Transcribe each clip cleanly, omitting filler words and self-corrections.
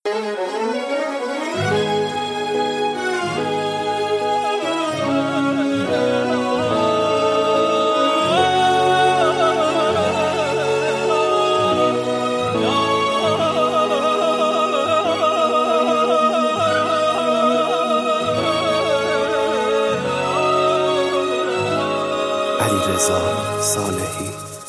علیرضا صالحی.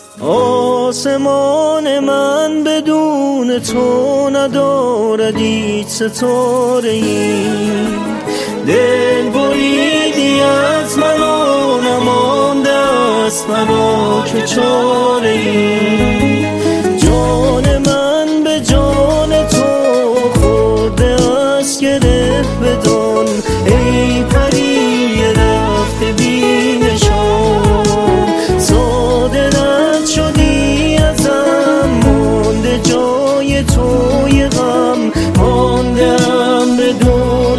آسمان من بدون تو ندارد هیچ ستاره‌ای، دل بریدی از من و نمانده است مرا که چاره‌ای. جان من به جان تو خورده است گره بدان، ای پری رفته بی نشان. ساده رد شدی ازم، مانده جای توی غم، ماندم بدون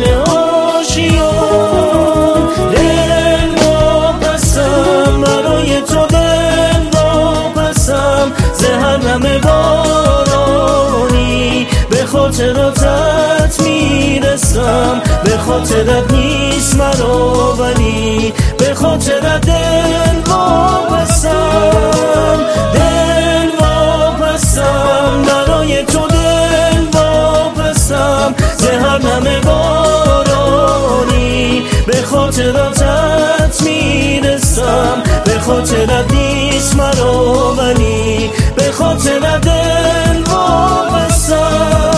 آشیان. دل واپسم برای تو، دل واپسم ز هر دم بارانی. به خاطراتت میرسم، به خاطرت نیست مرا ولی به خاطرت دل واپسم. دل واپسم برای تو، دل واپسم ز هر دم بارانی. به خاطراتت میرسم، به خاطرت نیست مرا ولی به خاطرت دل واپسم.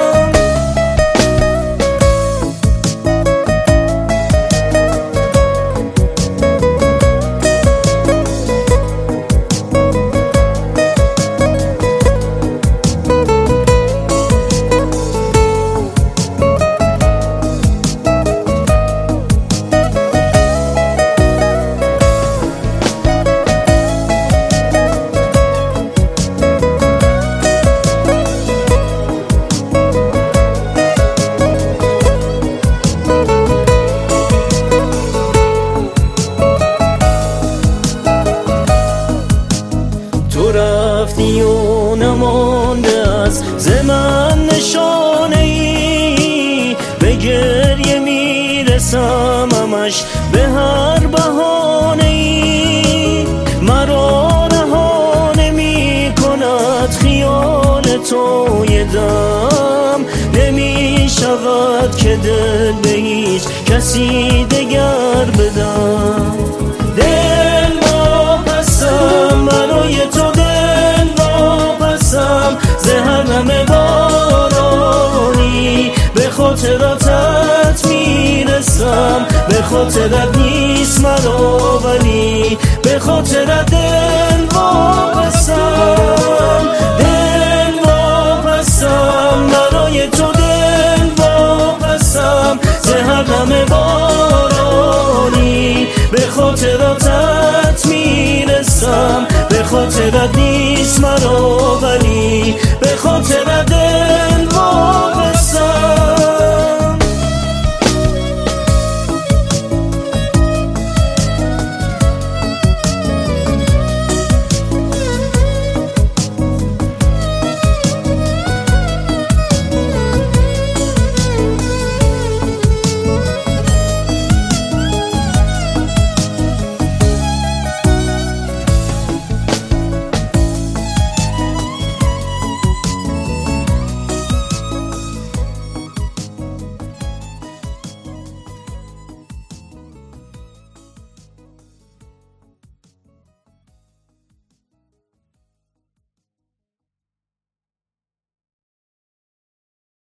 رفتی و نمانده است ز من نشانه ای، به گریه میرسم همش به هر بهانه ای. مرا رها نمی کند خیال توی دم، نمی شود که دل به هیچ کسی دگر بدم. دل واپسم برای تو، دل واپسم ز هر دم بارانی. به خاطراتت میرسم، به خاطرت نیست مرا ولی به خاطرت دل واپسم. دل واپسم برای تو، دل واپسم ز هر دم بارانی. به خاطراتت میرسم، به خاطرت نیست مرا ولی به خاطر